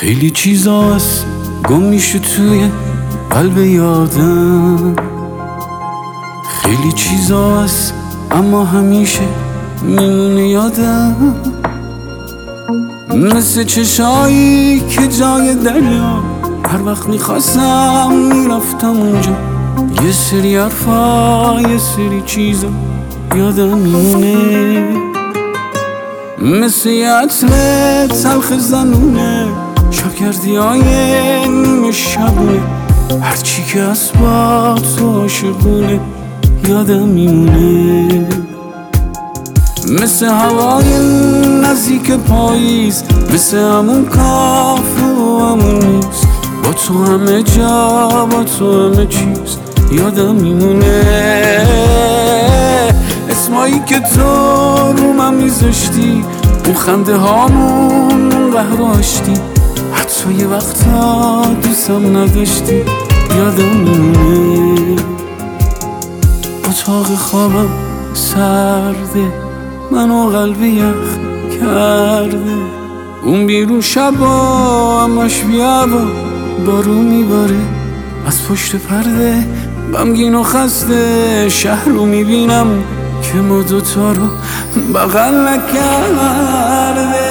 خیلی چیزاست گم میشه توی قلب یادم، خیلی چیزاست اما همیشه میمونه یادم، مثل چشایی که جای دریا هر وقت میخواستم میرفتم اونجا. یه سری حرفا یه سری چیزا یادم میمونه، مثل یه عطر تلخ زنونه، شبگردی های نیمه شبونه، هرچی که از با تو عاشقونه یادم میمونه، مثل هوای نزدیک پاییز، مثل همون کافه و همون میز، با تو همه جا با تو همه چیز یادم میمونه، اسمایی که تو رو من میذاشتی، اون خنده هامون اون قهر و آشتی، حتی یه وقتا دوستم نداشتی یادم میمونه، اتاق خوابم سرده منو قلب یخ کرده، اون بیرون شبا همش بیابا بارون میباره، از پشت پرده غمگین و خسته شهر رو میبینم که ما دوتا رو بغل نکرده.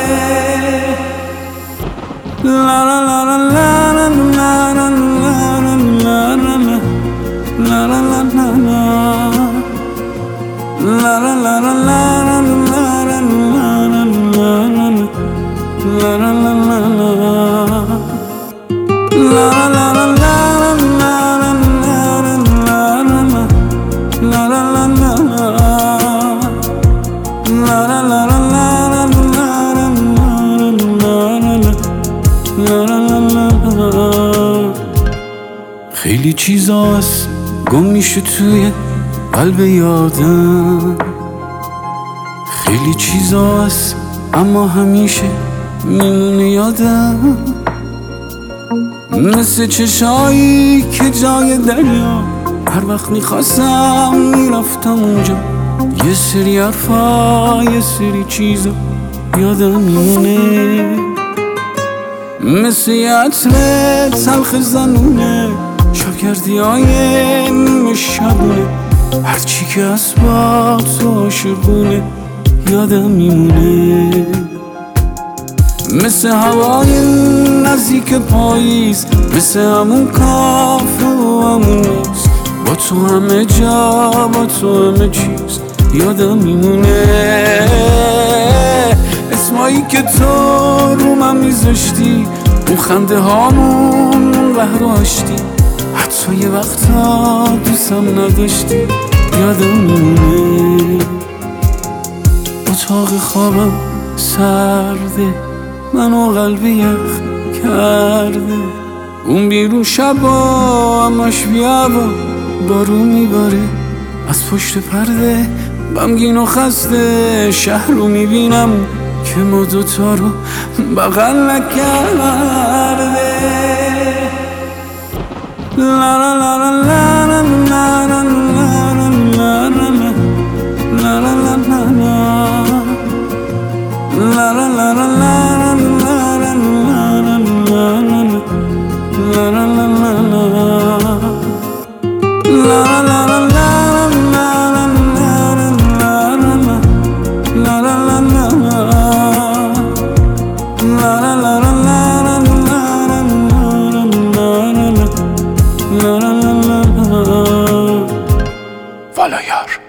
لا لا لا لا لا لا لا لا لا لا خیلی چیزاست گم میشه توی قلب یادم، خیلی چیزاست اما همیشه میمونه یادم، مثل چشایی که جای دریا هر وقت میخواستم میرفتم اونجا. یه سری حرفا یه سری چیزا یادم میمونه، مثل یه عطر تلخ زنونه، شبگردی های نیمه شبونه، هرچی که از با تو عاشقونه یادم میمونه، مثل هوای نزدیک پاییز، مثل همون کافه و همون میز، با تو همه جا با تو همه چیز یادم میمونه، اسمایی که تو رو من میذاشتی، اون خنده هامون اون قهر و آشتی، حتی یه وقتا دوستم نداشتی یادم میمونه، اتاق خوابم سرده منو قلب یخ کرده، اون بیرون شبا همش بیابا بارون میباره، از پشت پرده غمگین و خسته شهر رو میبینم که ما دوتا رو بغل نکرده. لا لا لا لا لا لا لا لا والا یار.